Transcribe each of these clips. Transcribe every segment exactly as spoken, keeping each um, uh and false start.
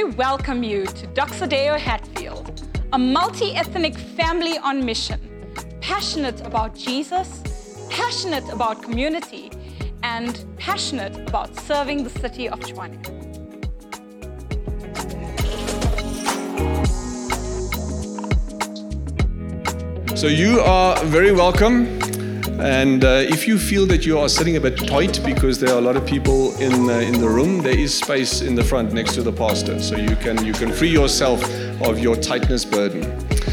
we welcome you to Doxa Deo Hatfield, a multi-ethnic family on mission, passionate about Jesus, passionate about community, and passionate about serving the city of Tshwane. So you are very welcome, and uh, if you feel that you are sitting a bit tight because there are a lot of people in uh, in the room, there is space in the front next to the pastor, so you can you can free yourself of your tightness burden.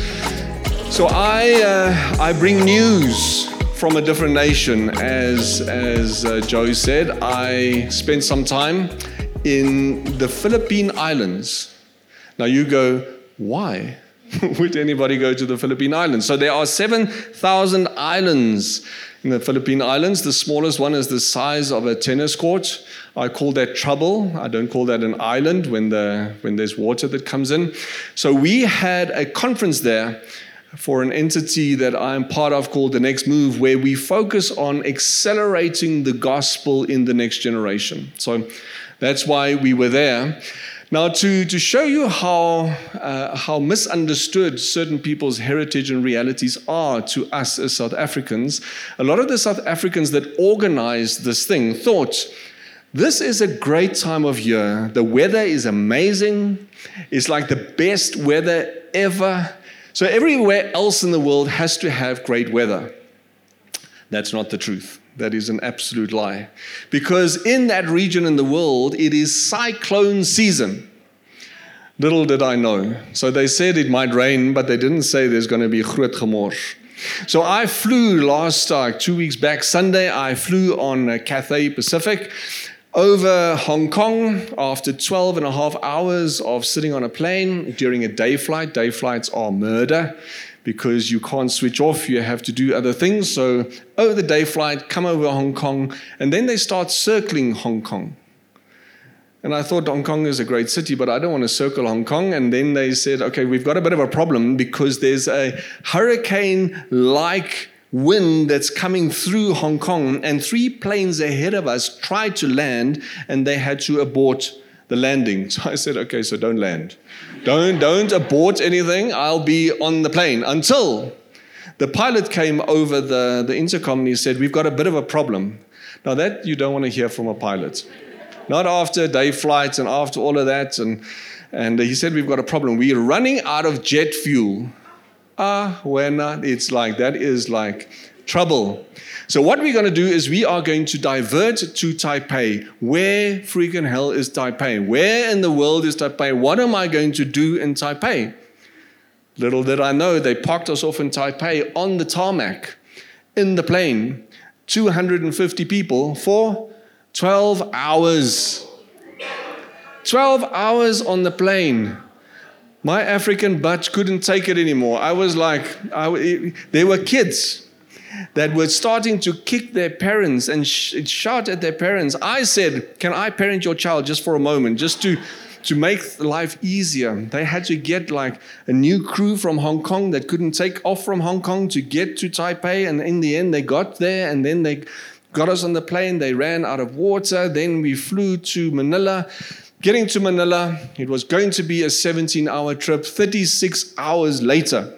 So I uh, I bring news from a different nation, as as uh, Joe said. I spent some time in the Philippine Islands. Now you go, why would anybody go to the Philippine Islands? So there are seven thousand islands in the Philippine Islands. The smallest one is the size of a tennis court. I call that trouble. I don't call that an island when the when there's water that comes in. So we had a conference there for an entity that I'm part of called The Next Move, where we focus on accelerating the gospel in the next generation. So that's why we were there. Now, to, to show you how, uh, how misunderstood certain people's heritage and realities are to us as South Africans, a lot of the South Africans that organized this thing thought, this is a great time of year. The weather is amazing. It's like the best weather ever. So everywhere else in the world has to have great weather. That's not the truth. That is an absolute lie. Because in that region in the world, it is cyclone season. Little did I know. So they said it might rain, but they didn't say there's going to be groot gemors. So I flew last, uh, two weeks back, Sunday, I flew on uh, Cathay Pacific over Hong Kong after twelve and a half hours of sitting on a plane during a day flight. Day flights are murder because you can't switch off. You have to do other things. So over the day flight, come over Hong Kong, and then they start circling Hong Kong. And I thought Hong Kong is a great city, but I don't want to circle Hong Kong. And then they said, okay, we've got a bit of a problem because there's a hurricane-like wind that's coming through Hong Kong, and three planes ahead of us tried to land, and they had to abort the landing. So I said, okay, so don't land. Don't, don't abort anything. I'll be on the plane until the pilot came over the, the intercom and he said, we've got a bit of a problem. Now that you don't want to hear from a pilot. Not after day flights and after all of that. And, and he said, we've got a problem. We're running out of jet fuel. Ah, we're not. It's like, that is like trouble. So what we're going to do is we are going to divert to Taipei. Where freaking hell is Taipei? Where in the world is Taipei? What am I going to do in Taipei? Little did I know, they parked us off in Taipei on the tarmac, in the plane, two hundred fifty people for twelve hours. twelve hours on the plane. My African butt couldn't take it anymore. I was like, I, there were kids that were starting to kick their parents and sh- shout at their parents. I said, can I parent your child just for a moment, just to, to make life easier? They had to get like a new crew from Hong Kong that couldn't take off from Hong Kong to get to Taipei. And in the end, they got there, and then they got us on the plane. They ran out of water. Then we flew to Manila. Getting to Manila, it was going to be a seventeen-hour trip, thirty-six hours later.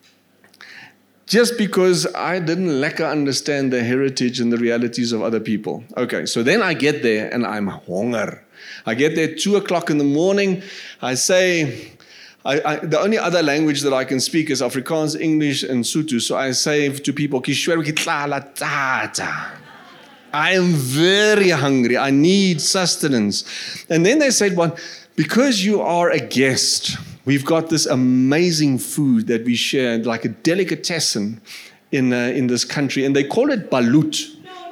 Just because I didn't lekker understand the heritage and the realities of other people. Okay, so then I get there and I'm honger. I get there at two o'clock in the morning. I say, I, I, the only other language that I can speak is Afrikaans, English, and Sotho. So I say to people, I am very hungry. I need sustenance. And then they said, well, because you are a guest, we've got this amazing food that we share, like a delicatessen in, uh, in this country. And they call it balut.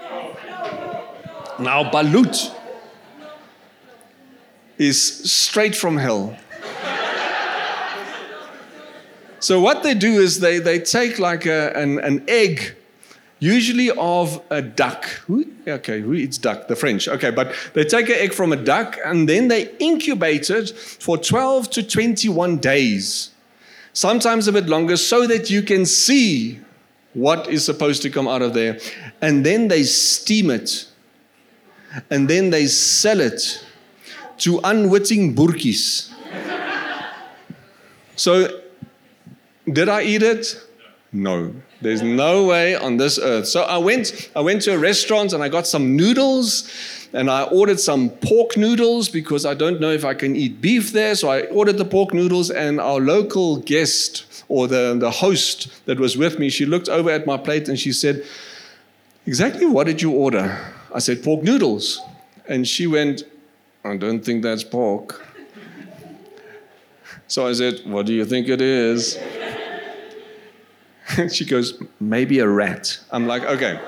Now, balut is straight from hell. So what they do is they, they take like a, an, an egg, usually of a duck. Who? Okay, who eats duck? The French. Okay, but they take an egg from a duck and then they incubate it for twelve to twenty-one days. Sometimes a bit longer, so that you can see what is supposed to come out of there. And then they steam it. And then they sell it to unwitting boertjies. So, did I eat it? No. There's no way on this earth. So I went, I went to a restaurant and I got some noodles and I ordered some pork noodles because I don't know if I can eat beef there. So I ordered the pork noodles, and our local guest, or the, the host that was with me, she looked over at my plate and she said, "Exactly what did you order?" I said, "Pork noodles." And she went, "I don't think that's pork." So I said, "What do you think it is?" She goes, "Maybe a rat." I'm like, okay.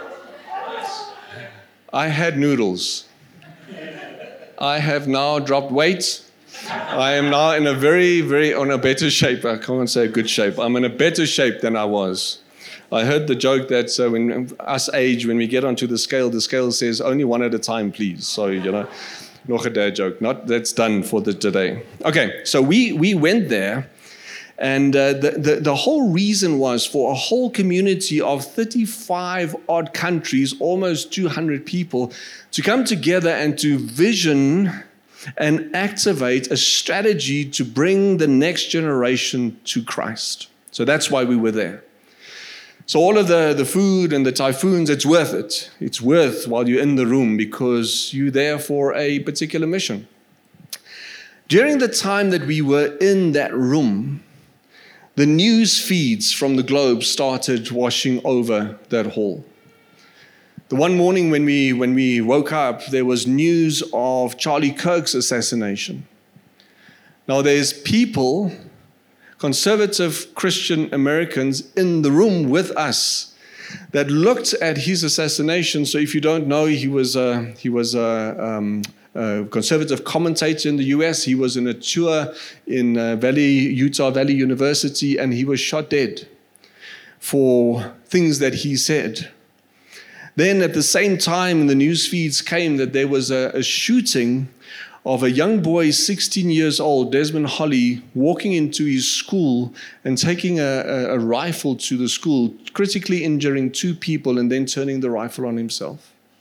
I had noodles. I have now dropped weight. I am now in a very, very, on a better shape. I can't say good shape. I'm in a better shape than I was. I heard the joke that uh, when us age, when we get onto the scale, the scale says only one at a time, please. So, you know, nog a dad joke. Not, that's done for the today. Okay, so we, we went there. And uh, the, the, the whole reason was for a whole community of thirty-five odd countries, almost two hundred people, to come together and to vision and activate a strategy to bring the next generation to Christ. So that's why we were there. So all of the, the food and the typhoons, it's worth it. It's worth while you're in the room because you're there for a particular mission. During the time that we were in that room, the news feeds from the globe started washing over that hall. The one morning when we when we woke up, there was news of Charlie Kirk's assassination. Now there's people, conservative Christian Americans, in the room with us that looked at his assassination. So if you don't know, he was a, he was a um, Uh, conservative commentator in the U S. He was in a tour in uh, Valley, Utah Valley University, and he was shot dead for things that he said. Then at the same time, the news feeds came that there was a, a shooting of a young boy, sixteen years old, Desmond Holly, walking into his school and taking a, a, a rifle to the school, critically injuring two people and then turning the rifle on himself.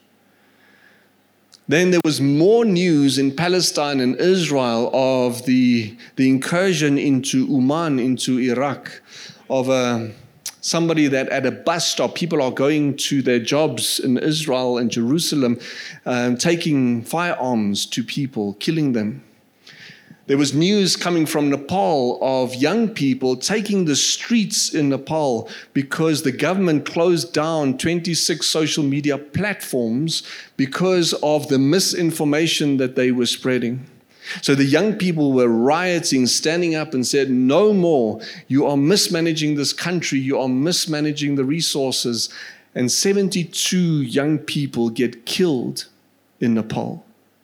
Then there was more news in Palestine and Israel of the, the incursion into Uman, into Iraq, of a, somebody that at a bus stop, people are going to their jobs in Israel and Jerusalem, um, taking firearms to people, killing them. There was news coming from Nepal of young people taking the streets in Nepal because the government closed down twenty-six social media platforms because of the misinformation that they were spreading. So the young people were rioting, standing up and said, "No more. You are mismanaging this country. You are mismanaging the resources." And seventy-two young people get killed in Nepal.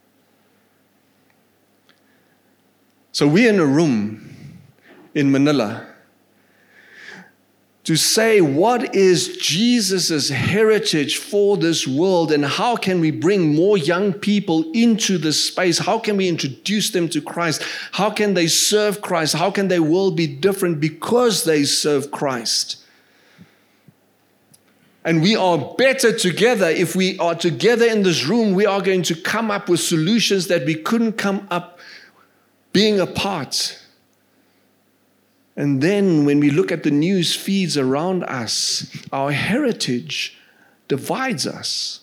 So we're in a room in Manila to say, what is Jesus' heritage for this world, and how can we bring more young people into this space? How can we introduce them to Christ? How can they serve Christ? How can their world be different because they serve Christ? And we are better together. If we are together in this room, we are going to come up with solutions that we couldn't come up being apart. And then when we look at the news feeds around us, our heritage divides us.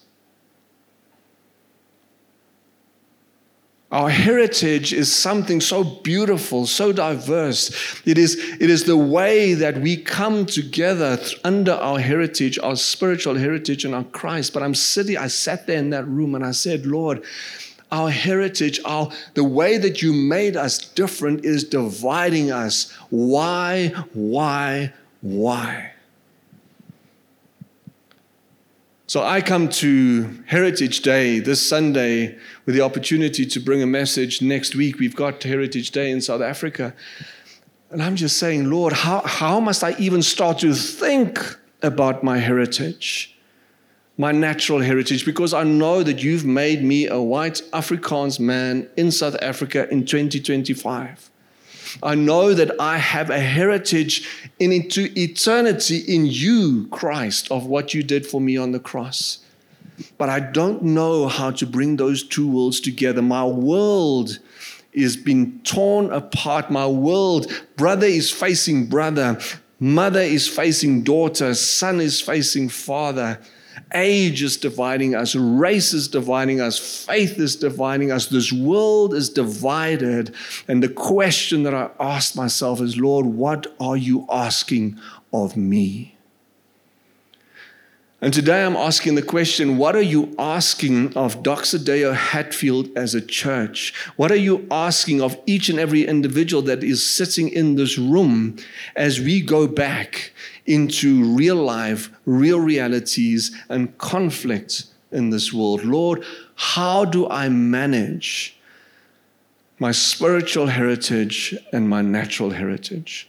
Our heritage is something so beautiful, so diverse. It is, it is the way that we come together under our heritage, our spiritual heritage in our Christ. But I'm sitting, I sat there in that room and I said, Lord, our heritage, our, the way that you made us different is dividing us. Why, why, why? So I come to Heritage Day this Sunday with the opportunity to bring a message. Next week, we've got Heritage Day in South Africa. And I'm just saying, Lord, how, how must I even start to think about my heritage, my natural heritage? Because I know that you've made me a white Afrikaans man in South Africa in twenty twenty-five. I know that I have a heritage in into eternity in you, Christ, of what you did for me on the cross. But I don't know how to bring those two worlds together. My world is being torn apart. My world, brother is facing brother, mother is facing daughter, son is facing father. Age is dividing us, race is dividing us, faith is dividing us. This world is divided. And the question that I asked myself is, Lord, what are you asking of me? And today I'm asking the question, what are you asking of Doxa Deo Hatfield as a church? What are you asking of each and every individual that is sitting in this room as we go back into real life, real realities and conflict in this world? Lord, how do I manage my spiritual heritage and my natural heritage?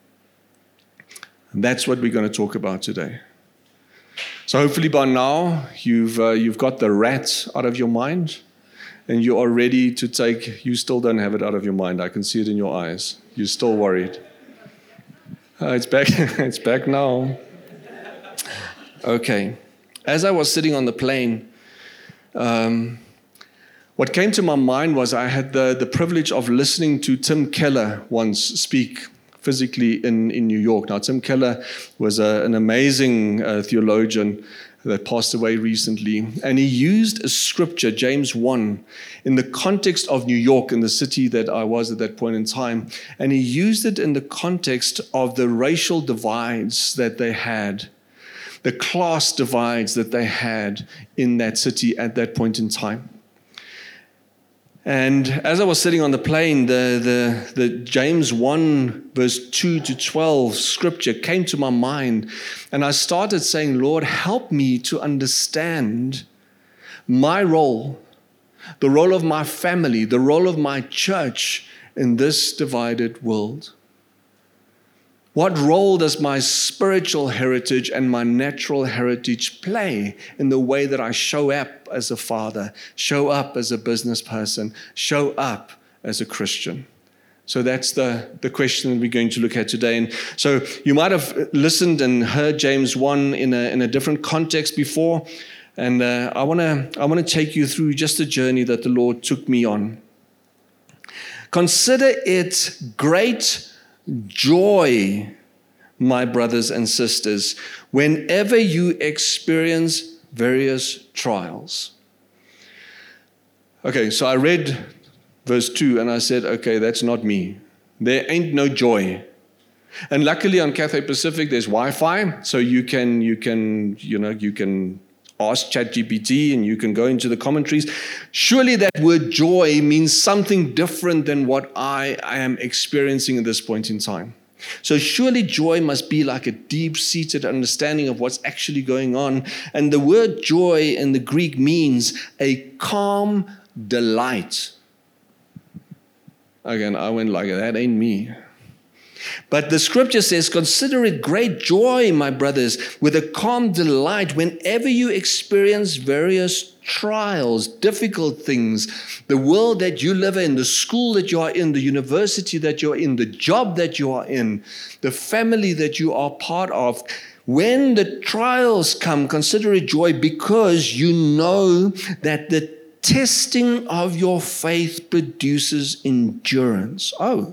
And that's what we're going to talk about today. So hopefully by now you've uh, you've got the rat out of your mind and you are ready to take, you still don't have it out of your mind. I can see it in your eyes. You're still worried. Uh, it's back, it's back now. Okay. As I was sitting on the plane, um, what came to my mind was I had the, the privilege of listening to Tim Keller once speak physically in, in New York. Now, Tim Keller was a, an amazing uh, theologian that passed away recently. And he used a scripture, James one, in the context of New York, in the city that I was at that point in time. And he used it in the context of the racial divides that they had, the class divides that they had in that city at that point in time. And as I was sitting on the plane, the, the, the James one, verse two to twelve scripture came to my mind. And I started saying, Lord, help me to understand my role, the role of my family, the role of my church in this divided world. What role does my spiritual heritage and my natural heritage play in the way that I show up as a father, show up as a business person, show up as a Christian? So that's the, the question that we're going to look at today. And so you might have listened and heard James one in a, in a different context before. And uh, I want to I want to take you through just a journey that the Lord took me on. Consider it great joy, my brothers and sisters, whenever you experience various trials. Okay, so I read verse two and I said, okay, that's not me. There ain't no joy. And luckily on Cathay Pacific there's Wi-Fi, so you can you can you know you can ask ChatGPT and you can go into the commentaries. Surely that word joy means something different than what I, I am experiencing at this point in time. So surely joy must be like a deep-seated understanding of what's actually going on. And the word joy in the Greek means a calm delight. Again, I went like, that ain't me. But the scripture says, consider it great joy, my brothers, with a calm delight whenever you experience various trials, difficult things, the world that you live in, the school that you are in, the university that you're in, the job that you are in, the family that you are part of. When the trials come, consider it joy because you know that the testing of your faith produces endurance. Oh.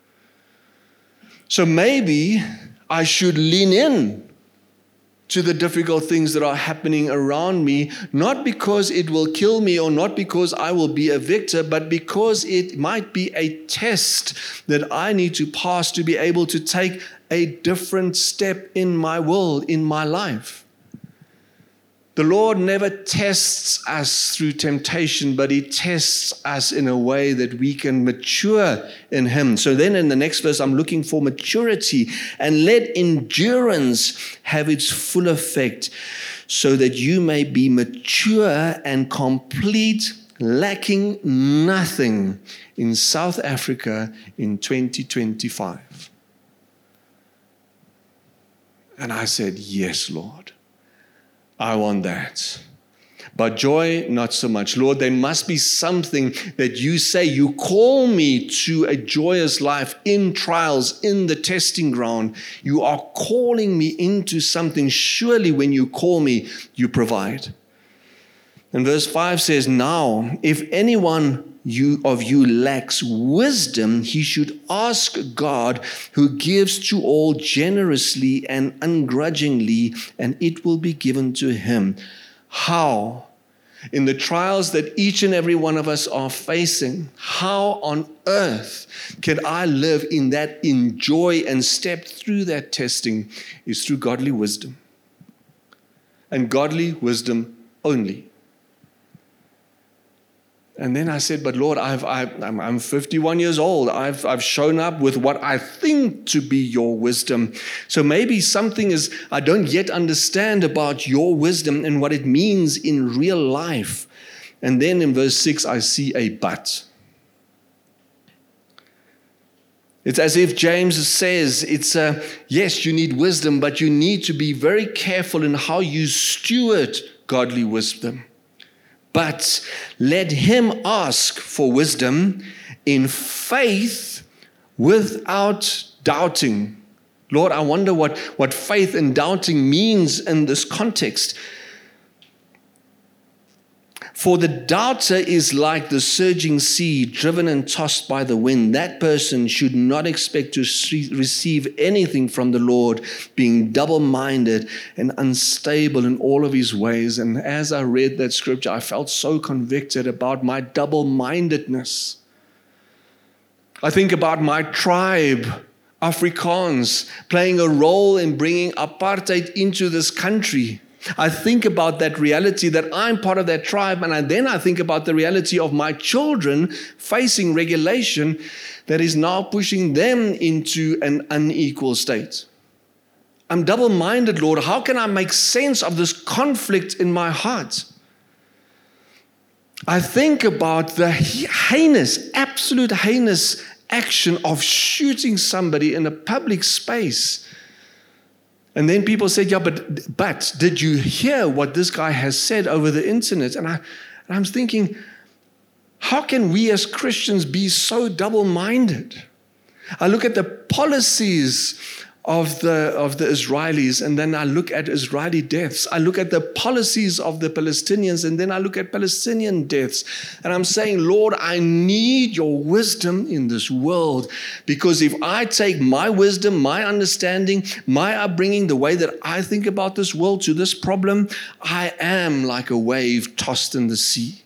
So maybe I should lean in to the difficult things that are happening around me, not because it will kill me or not because I will be a victor, but because it might be a test that I need to pass to be able to take a different step in my world, in my life. The Lord never tests us through temptation, but He tests us in a way that we can mature in Him. So then in the next verse, I'm looking for maturity. And let endurance have its full effect, so that you may be mature and complete, lacking nothing in South Africa in twenty twenty-five. And I said, yes, Lord. I want that. But joy, not so much. Lord, there must be something that you say. You call me to a joyous life in trials, in the testing ground. You are calling me into something. Surely when you call me, you provide. And verse five says, now, if anyone you of you lacks wisdom, he should ask God, who gives to all generously and ungrudgingly, and it will be given to him. How? In the trials that each and every one of us are facing, how on earth can I live in that, enjoy and step through that testing, is through godly wisdom. And godly wisdom only. And then I said, but Lord, I've, I've, I'm, I'm fifty-one years old. I've, I've shown up with what I think to be your wisdom. So maybe something is I don't yet understand about your wisdom and what it means in real life. And then in verse six, I see a but. It's as if James says, it's a, yes, you need wisdom, but you need to be very careful in how you steward godly wisdom. But let him ask for wisdom in faith without doubting. Lord, I wonder what, what faith and doubting means in this context. For the doubter is like the surging sea, driven and tossed by the wind. That person should not expect to receive anything from the Lord, being double-minded and unstable in all of his ways. And as I read that scripture, I felt so convicted about my double-mindedness. I think about my tribe, Afrikaans, playing a role in bringing apartheid into this country. I think about that reality that I'm part of that tribe, and I, then I think about the reality of my children facing regulation that is now pushing them into an unequal state. I'm double-minded, Lord. How can I make sense of this conflict in my heart? I think about the heinous, absolute heinous action of shooting somebody in a public space. And then people said, yeah, but but did you hear what this guy has said over the internet? And, I, and I'm thinking, how can we as Christians be so double-minded? I look at the policies of the, of the Israelis, and then I look at Israeli deaths. I look at the policies of the Palestinians, and then I look at Palestinian deaths. And I'm saying, Lord, I need your wisdom in this world, because if I take my wisdom, my understanding, my upbringing, the way that I think about this world to this problem, I am like a wave tossed in the sea.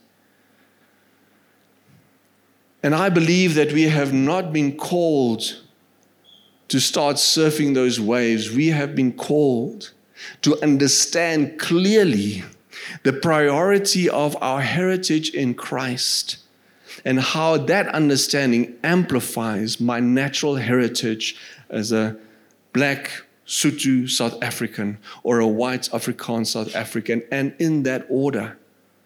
And I believe that we have not been called to start surfing those waves. We have been called to understand clearly the priority of our heritage in Christ and how that understanding amplifies my natural heritage as a black Sotho South African or a white Afrikaans South African, and in that order.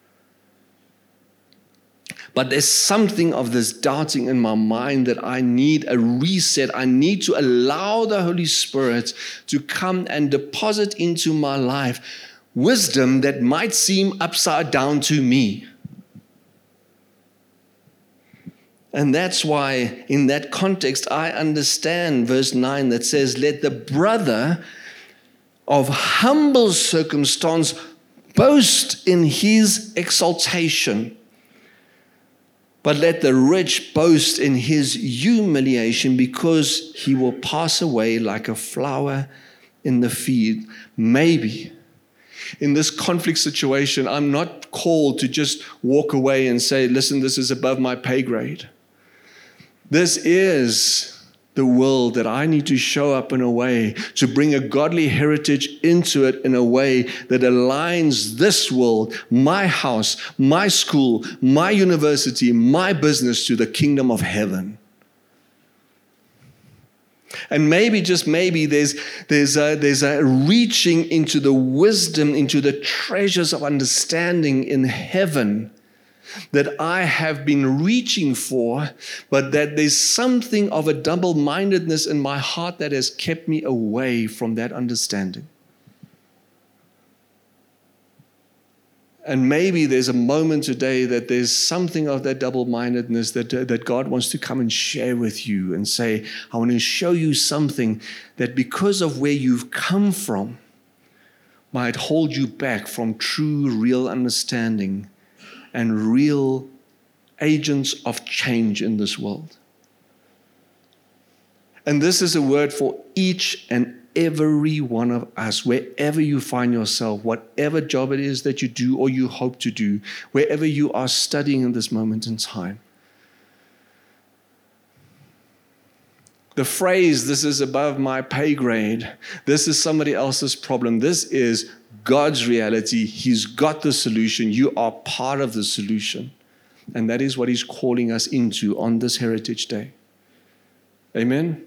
But there's something of this doubting in my mind that I need a reset. I need to allow the Holy Spirit to come and deposit into my life wisdom that might seem upside down to me. And that's why in that context, I understand verse nine that says, let the brother of humble circumstance boast in his exaltation, but let the rich boast in his humiliation, because he will pass away like a flower in the field. Maybe in this conflict situation, I'm not called to just walk away and say, listen, this is above my pay grade. This is the world that I need to show up in a way to bring a godly heritage into it in a way that aligns this world, my house, my school, my university, my business to the kingdom of heaven. And maybe, just maybe, there's, there's, a, there's a reaching into the wisdom, into the treasures of understanding in heaven that I have been reaching for, but that there's something of a double-mindedness in my heart that has kept me away from that understanding. And maybe there's a moment today that there's something of that double-mindedness that, uh, that God wants to come and share with you and say, I want to show you something that because of where you've come from might hold you back from true, real understanding and real agents of change in this world. And this is a word for each and every one of us, wherever you find yourself, whatever job it is that you do or you hope to do, wherever you are studying in this moment in time. The phrase, this is above my pay grade, this is somebody else's problem, this is God's reality. He's got the solution. You are part of the solution. And that is what He's calling us into on this Heritage Day. Amen?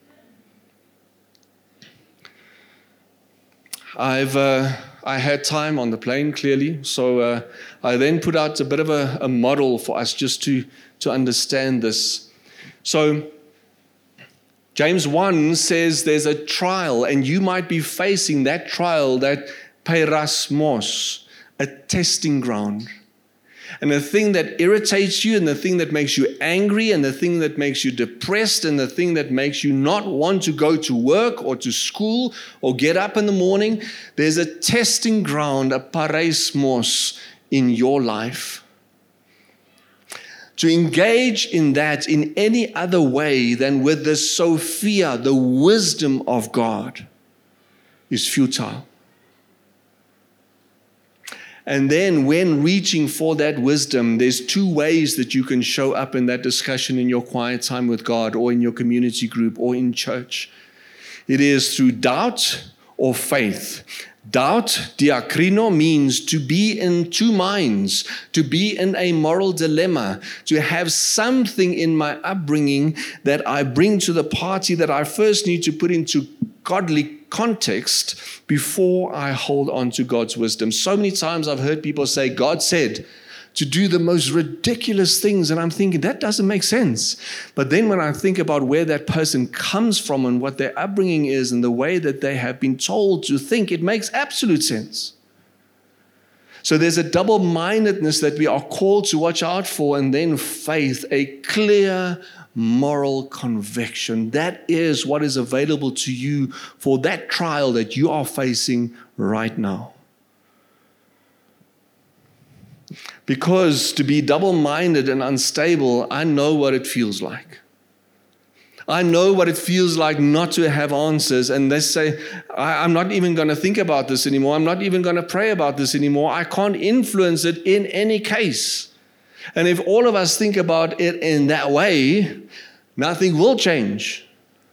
I've uh, I had time on the plane, clearly, so uh, I then put out a bit of a, a model for us just to, to understand this. So James one says there's a trial, and you might be facing that trial, that peirasmos, a testing ground. And the thing that irritates you, and the thing that makes you angry, and the thing that makes you depressed, and the thing that makes you not want to go to work or to school or get up in the morning, there's a testing ground, a peirasmos in your life. To engage in that in any other way than with the Sophia, the wisdom of God, is futile. And then when reaching for that wisdom, there's two ways that you can show up in that discussion in your quiet time with God, or in your community group, or in church. It is through doubt or faith. Doubt, diakrino, means to be in two minds, to be in a moral dilemma, to have something in my upbringing that I bring to the party that I first need to put into godly context before I hold on to God's wisdom. So many times I've heard people say, God said to do the most ridiculous things, and I'm thinking, that doesn't make sense. But then when I think about where that person comes from and what their upbringing is and the way that they have been told to think, it makes absolute sense. So there's a double-mindedness that we are called to watch out for, and then faith, a clear moral conviction. That is what is available to you for that trial that you are facing right now. Because to be double-minded and unstable, I know what it feels like. I know what it feels like not to have answers, and they say, I, I'm not even going to think about this anymore. I'm not even going to pray about this anymore. I can't influence it in any case. And if all of us think about it in that way, nothing will change.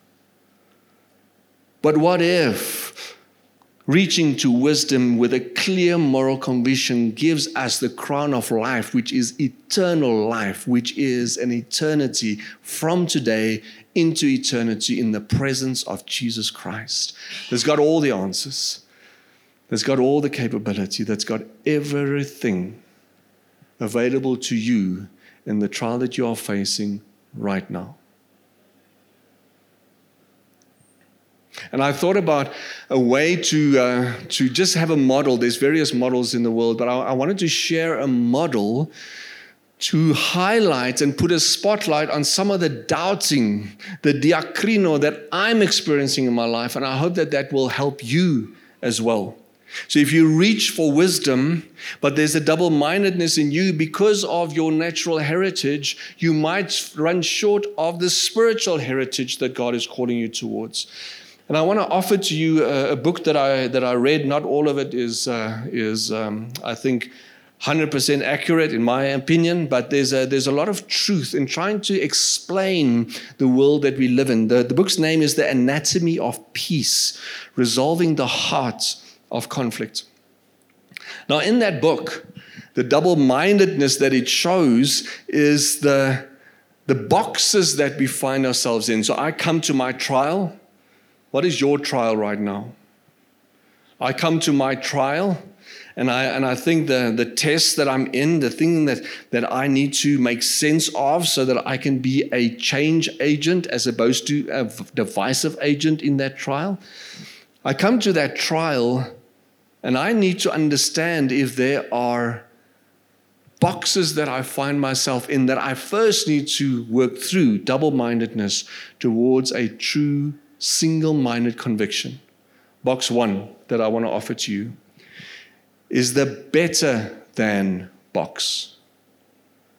But what if reaching to wisdom with a clear moral conviction gives us the crown of life, which is eternal life, which is an eternity from today into eternity in the presence of Jesus Christ? That's got all the answers. That's got all the capability. That's got everything available to you in the trial that you are facing right now. And I thought about a way to uh, to just have a model. There's various models in the world, but I, I wanted to share a model to highlight and put a spotlight on some of the doubting, the diakrino that I'm experiencing in my life, and I hope that that will help you as well. So if you reach for wisdom, but there's a double-mindedness in you because of your natural heritage, you might run short of the spiritual heritage that God is calling you towards. And I want to offer to you a, a book that I that I read. Not all of it is uh, is um, I think one hundred percent accurate in my opinion, but there's a, there's a lot of truth in trying to explain the world that we live in. The, the book's name is The Anatomy of Peace, Resolving the Heart of Conflict. Now, in that book, the double-mindedness that it shows is the, the boxes that we find ourselves in. So I come to my trial. What is your trial right now? I come to my trial, and I and I think the, the test that I'm in, the thing that, that I need to make sense of so that I can be a change agent as opposed to a divisive agent in that trial. I come to that trial, and I need to understand if there are boxes that I find myself in that I first need to work through, double-mindedness, towards a true single-minded conviction. Box one that I want to offer to you is the better than box.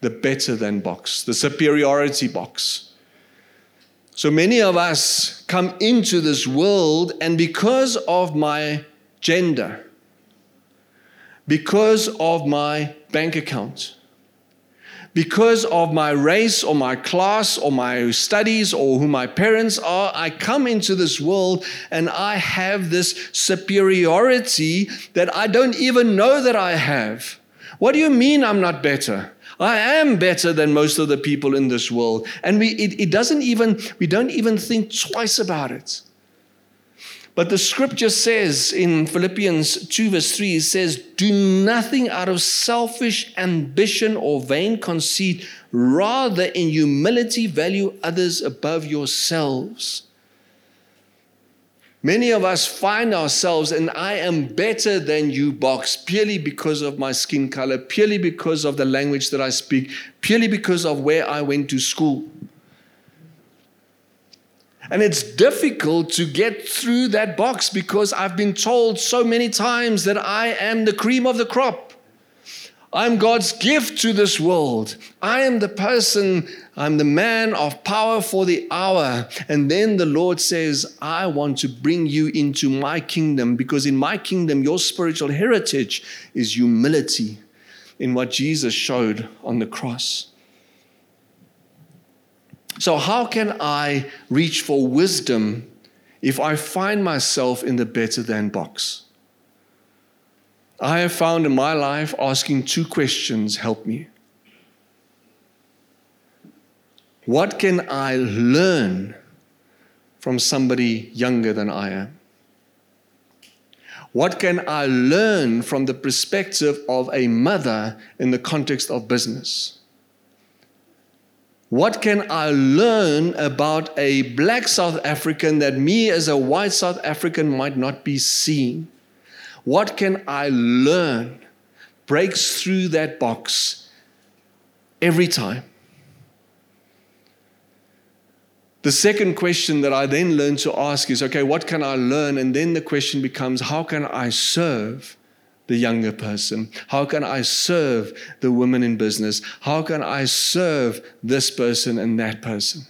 the better than box, the superiority box. So many of us come into this world, and because of my gender, because of my bank account, because of my race or my class or my studies or who my parents are, I come into this world and I have this superiority that I don't even know that I have. What do you mean I'm not better? I am better than most of the people in this world. And we it, it doesn't even, we don't even think twice about it. But the scripture says in Philippians two verse three, it says, do nothing out of selfish ambition or vain conceit, rather in humility value others above yourselves. Many of us find ourselves in I am better than you box purely because of my skin color, purely because of the language that I speak, purely because of where I went to school. And it's difficult to get through that box because I've been told so many times that I am the cream of the crop. I'm God's gift to this world. I am the person, I'm the man of power for the hour. And then the Lord says, I want to bring you into my kingdom, because in my kingdom, your spiritual heritage is humility in what Jesus showed on the cross. So how can I reach for wisdom if I find myself in the better than box? I have found in my life asking two questions help me. What can I learn from somebody younger than I am? What can I learn from the perspective of a mother in the context of business? What can I learn about a black South African that me as a white South African might not be seeing? What can I learn? Breaks through that box every time. The second question that I then learn to ask is, okay, what can I learn? And then the question becomes, how can I serve the younger person? How can I serve the woman in business? How can I serve this person and that person?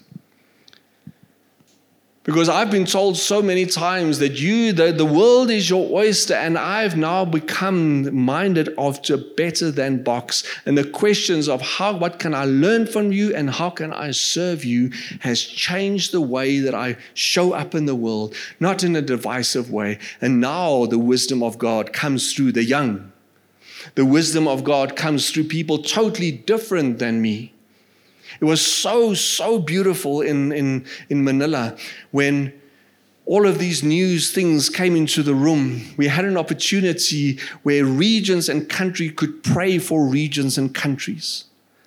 Because I've been told so many times that you, the, the world is your oyster, and I've now become minded of to a better than box. And the questions of how, what can I learn from you and how can I serve you has changed the way that I show up in the world, not in a divisive way. And now the wisdom of God comes through the young. The wisdom of God comes through people totally different than me. It was so, so beautiful in, in, in Manila when all of these news things came into the room. We had an opportunity where regions and countries could pray for regions and countries.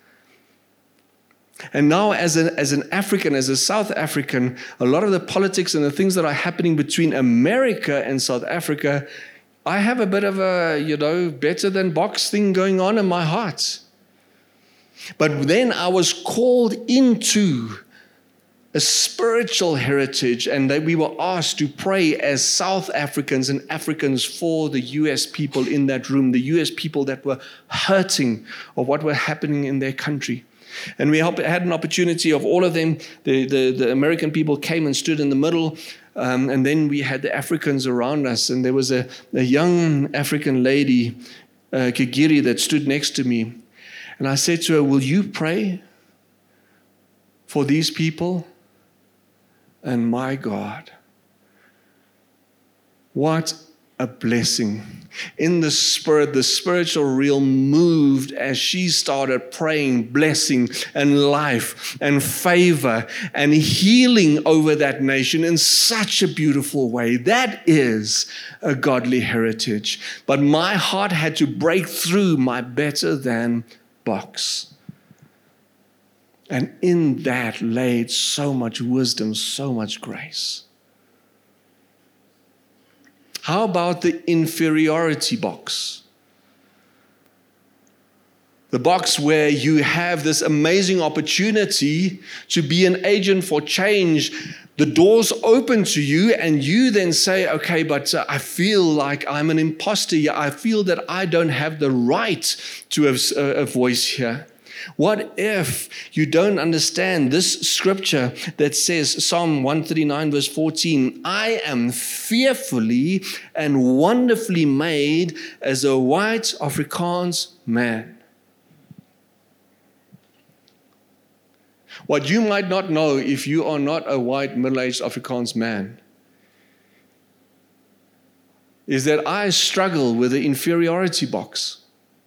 And now as, a, as an African, as a South African, a lot of the politics and the things that are happening between America and South Africa, I have a bit of a, you know, better than box thing going on in my heart. But then I was called into a spiritual heritage, and that we were asked to pray as South Africans and Africans for the U S people in that room, the U S people that were hurting of what were happening in their country. And we had an opportunity of all of them. The, the, the American people came and stood in the middle, um, and then we had the Africans around us. And there was a, a young African lady, uh, Kigiri, that stood next to me. And I said to her, will you pray for these people? And my God, what a blessing. In the spirit, the spiritual realm moved as she started praying blessing and life and favor and healing over that nation in such a beautiful way. That is a godly heritage. But my heart had to break through my better than box. And in that laid so much wisdom, so much grace. How about the inferiority box? The box where you have this amazing opportunity to be an agent for change. The doors open to you and you then say, okay, but uh, I feel like I'm an imposter here. I feel that I don't have the right to have a, a voice here. What if you don't understand this scripture that says, Psalm one thirty-nine verse fourteen, I am fearfully and wonderfully made as a white Afrikaans man. What you might not know if you are not a white middle-aged Afrikaans man is that I struggle with the inferiority box.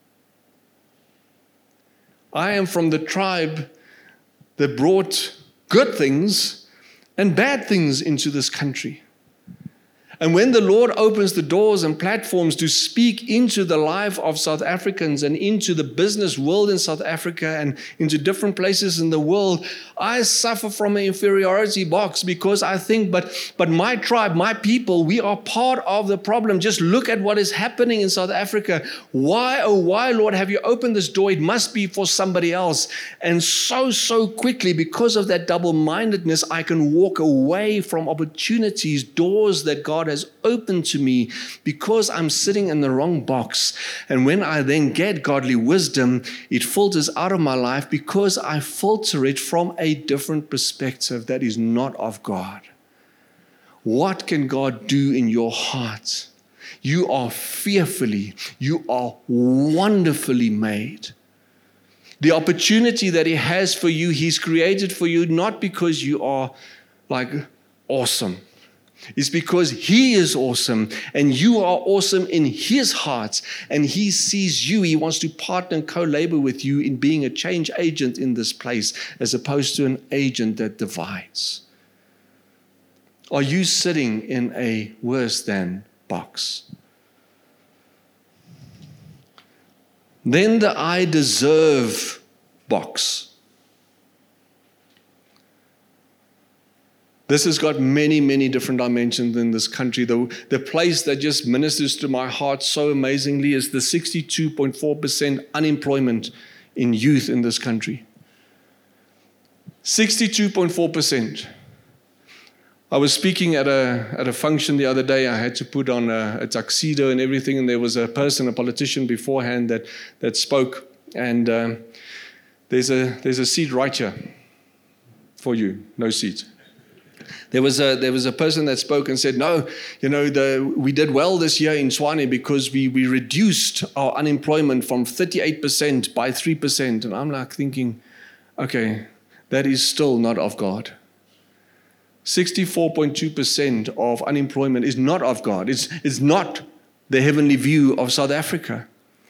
I am from the tribe that brought good things and bad things into this country. And when the Lord opens the doors and platforms to speak into the life of South Africans and into the business world in South Africa and into different places in the world, I suffer from an inferiority box because I think, but, but my tribe, my people, we are part of the problem. Just look at what is happening in South Africa. Why, oh why, Lord, have you opened this door? It must be for somebody else. And so, so quickly, because of that double-mindedness, I can walk away from opportunities, doors that God has opened to me because I'm sitting in the wrong box. And when I then get godly wisdom, it filters out of my life because I filter it from a different perspective that is not of God. What can God do in your heart? You are fearfully, you are wonderfully made. The opportunity that He has for you, He's created for you, not because you are like awesome. It's because He is awesome and you are awesome in His heart, and He sees you. He wants to partner and co-labor with you in being a change agent in this place as opposed to an agent that divides. Are you sitting in a worse than box? Then the I deserve box. This has got many, many different dimensions in this country. The, the place that just ministers to my heart so amazingly is the sixty-two point four percent unemployment in youth in this country. sixty-two point four percent. I was speaking at a at a function the other day. I had to put on a, a tuxedo and everything, and there was a person, a politician beforehand that, that spoke. And um, there's a there's a seat right here for you, no seat. There was a there was a person that spoke and said, no, you know, the, we did well this year in Tshwane because we, we reduced our unemployment from thirty-eight percent by three percent. And I'm like thinking, okay, that is still not of God. sixty-four point two percent of unemployment is not of God. It's, it's not the heavenly view of South Africa.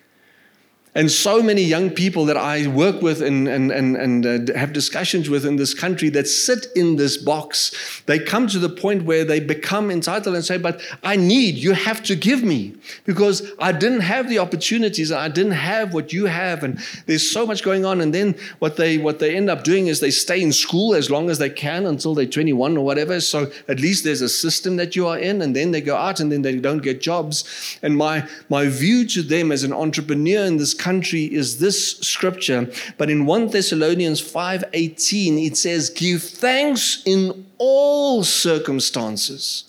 And so many young people that I work with and, and, and, and uh, have discussions with in this country that sit in this box, they come to the point where they become entitled and say, but I need, you have to give me because I didn't have the opportunities and I didn't have what you have, and there's so much going on. And then what they what they end up doing is they stay in school as long as they can until they're twenty-one or whatever. So at least there's a system that you are in, and then they go out and then they don't get jobs. And my, my view to them as an entrepreneur in this country is this scripture, but in First Thessalonians five eighteen it says, give thanks in all circumstances.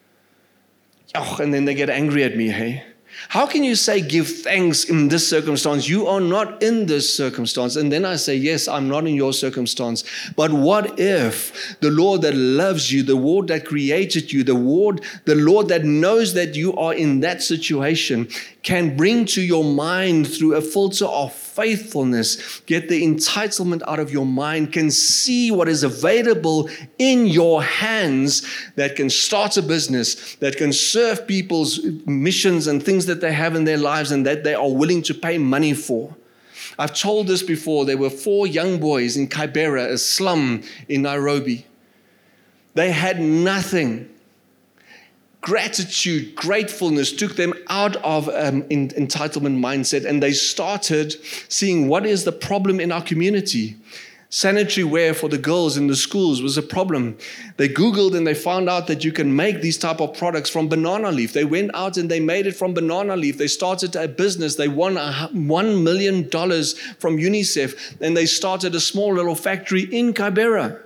Oh, and then they get angry at me, hey? How can you say give thanks in this circumstance? You are not in this circumstance. And then I say, yes, I'm not in your circumstance. But what if the Lord that loves you, the Lord that created you, the Lord, the Lord that knows that you are in that situation can bring to your mind through a filter of faithfulness, get the entitlement out of your mind, can see what is available in your hands that can start a business, that can serve people's missions and things that they have in their lives and that they are willing to pay money for. I've told this before. There were four young boys in Kibera, a slum in Nairobi. They had nothing. Gratitude, gratefulness took them out of um, in, entitlement mindset, and they started seeing what is the problem in our community. Sanitary wear for the girls in the schools was a problem. They Googled and they found out that you can make these type of products from banana leaf. They went out and they made it from banana leaf. They started a business. They won a one million dollars from UNICEF, and they started a small little factory in Kibera.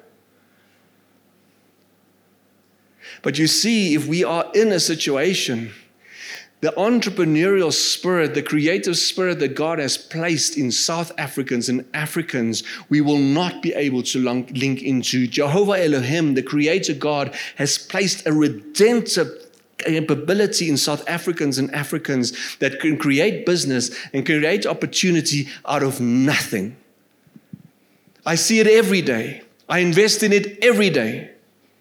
But you see, if we are in a situation the entrepreneurial spirit, the creative spirit that God has placed in South Africans and Africans, we will not be able to link into. Jehovah Elohim, the creator God, has placed a redemptive capability in South Africans and Africans that can create business and create opportunity out of nothing. I see it every day. I invest in it every day.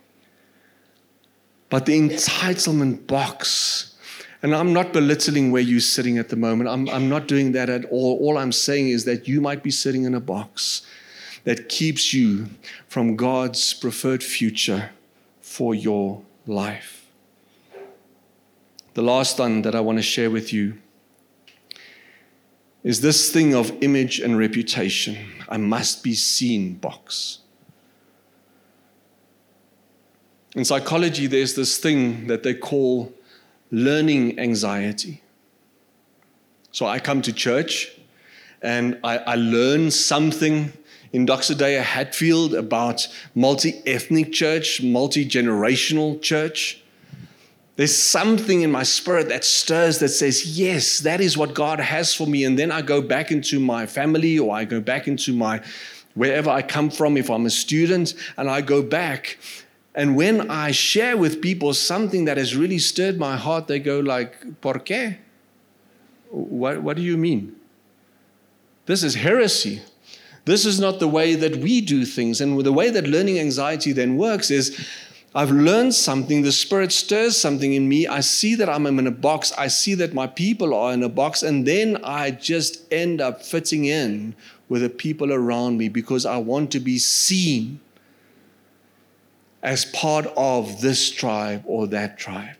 But the entitlement box, and I'm not belittling where you're sitting at the moment. I'm, I'm not doing that at all. All I'm saying is that you might be sitting in a box that keeps you from God's preferred future for your life. The last one that I want to share with you is this thing of image and reputation. I must be seen box. In psychology, there's this thing that they call learning anxiety. So I come to church and I, I learn something in Doxa Deo Hatfield about multi-ethnic church, multi-generational church. There's something in my spirit that stirs that says, yes, that is what God has for me. And then I go back into my family, or I go back into my wherever I come from if I'm a student, and I go back. And when I share with people something that has really stirred my heart, they go like, ¿Por qué? What, what do you mean? This is heresy. This is not the way that we do things. And the way that learning anxiety then works is, I've learned something, the Spirit stirs something in me, I see that I'm in a box, I see that my people are in a box, and then I just end up fitting in with the people around me because I want to be seen as part of this tribe or that tribe.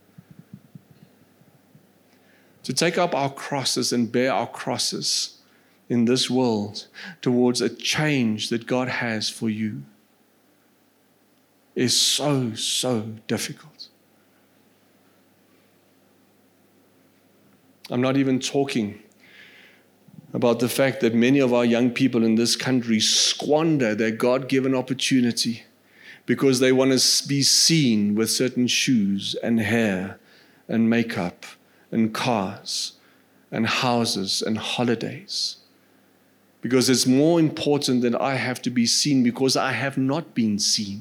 To take up our crosses and bear our crosses in this world towards a change that God has for you is so, so difficult. I'm not even talking about the fact that many of our young people in this country squander their God-given opportunity because they want to be seen with certain shoes and hair and makeup and cars and houses and holidays. Because it's more important that I have to be seen because I have not been seen.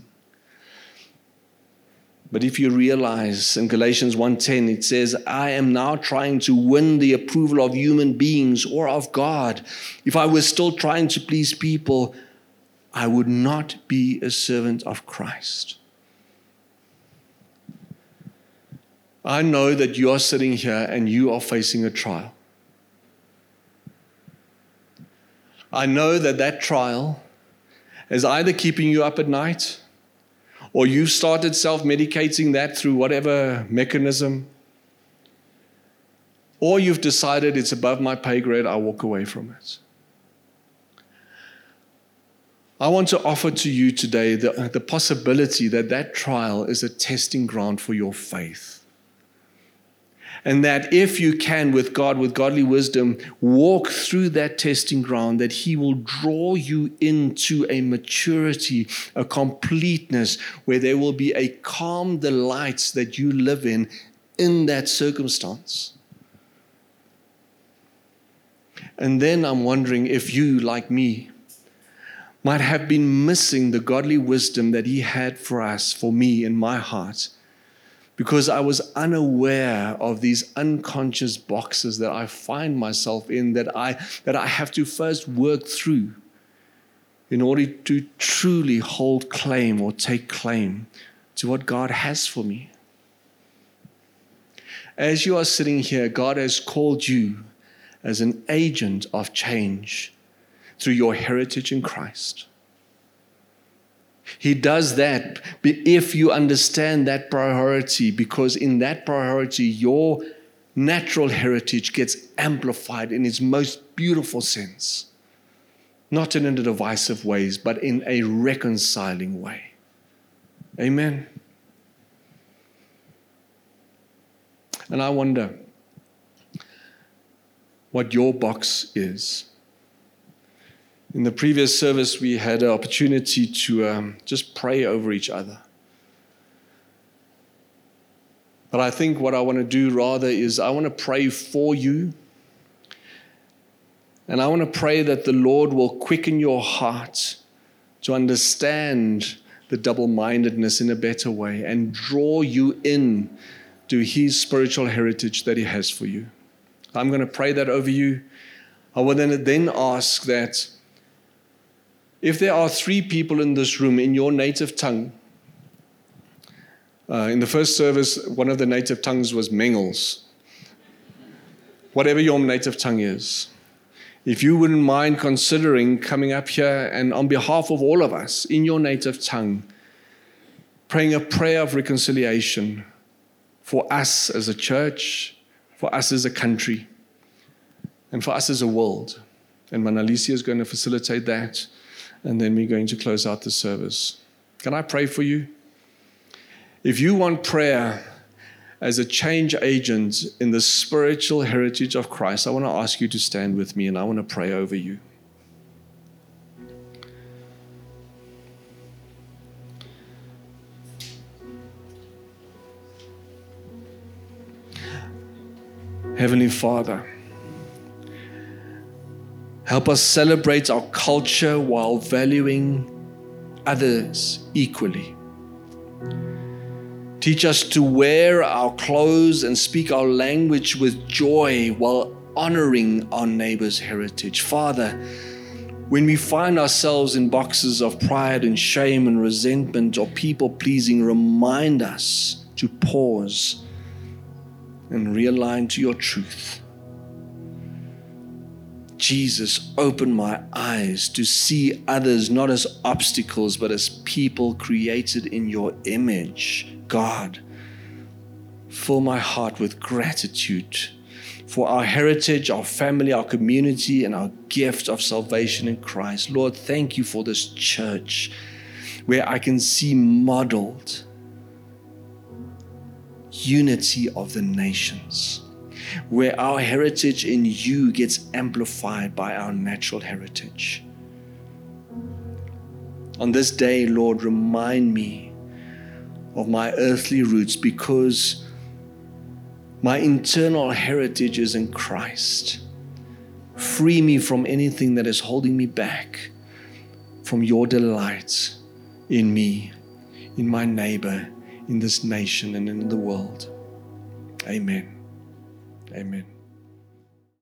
But if you realize in Galatians one ten, it says, I am now trying to win the approval of human beings or of God. If I was still trying to please people, I would not be a servant of Christ. I know that you are sitting here and you are facing a trial. I know that that trial is either keeping you up at night, or you've started self-medicating that through whatever mechanism, or you've decided it's above my pay grade, I'll walk away from it. I want to offer to you today the, the possibility that that trial is a testing ground for your faith. And that if you can, with God, with godly wisdom, walk through that testing ground, that He will draw you into a maturity, a completeness, where there will be a calm delight that you live in, in that circumstance. And then I'm wondering if you, like me, might have been missing the godly wisdom that He had for us, for me, in my heart, because I was unaware of these unconscious boxes that I find myself in, that I, that I have to first work through in order to truly hold claim or take claim to what God has for me. As you are sitting here, God has called you as an agent of change through your heritage in Christ. He does that if you understand that priority, because in that priority, your natural heritage gets amplified in its most beautiful sense. Not in a divisive ways, but in a reconciling way. Amen. And I wonder what your box is. In the previous service, we had an opportunity to um, just pray over each other. But I think what I want to do rather is I want to pray for you. And I want to pray that the Lord will quicken your heart to understand the double-mindedness in a better way and draw you in to His spiritual heritage that He has for you. I'm going to pray that over you. I will then, then ask that if there are three people in this room in your native tongue, uh, in the first service, one of the native tongues was Mengels. Whatever your native tongue is. If you wouldn't mind considering coming up here and on behalf of all of us in your native tongue, praying a prayer of reconciliation for us as a church, for us as a country, and for us as a world. And Manalicia is going to facilitate that, and then we're going to close out the service. Can I pray for you? If you want prayer as a change agent in the spiritual heritage of Christ, I want to ask you to stand with me and I want to pray over you. Heavenly Father, help us celebrate our culture while valuing others equally. Teach us to wear our clothes and speak our language with joy while honoring our neighbor's heritage. Father, when we find ourselves in boxes of pride and shame and resentment or people-pleasing, remind us to pause and realign to your truth. Jesus, open my eyes to see others not as obstacles, but as people created in your image. God, fill my heart with gratitude for our heritage, our family, our community, and our gift of salvation in Christ. Lord, thank you for this church where I can see modeled unity of the nations, where our heritage in you gets amplified by our natural heritage. On this day, Lord, remind me of my earthly roots, because my internal heritage is in Christ. Free me from anything that is holding me back from your delight in me, in my neighbor, in this nation, and in the world. Amen. Amen.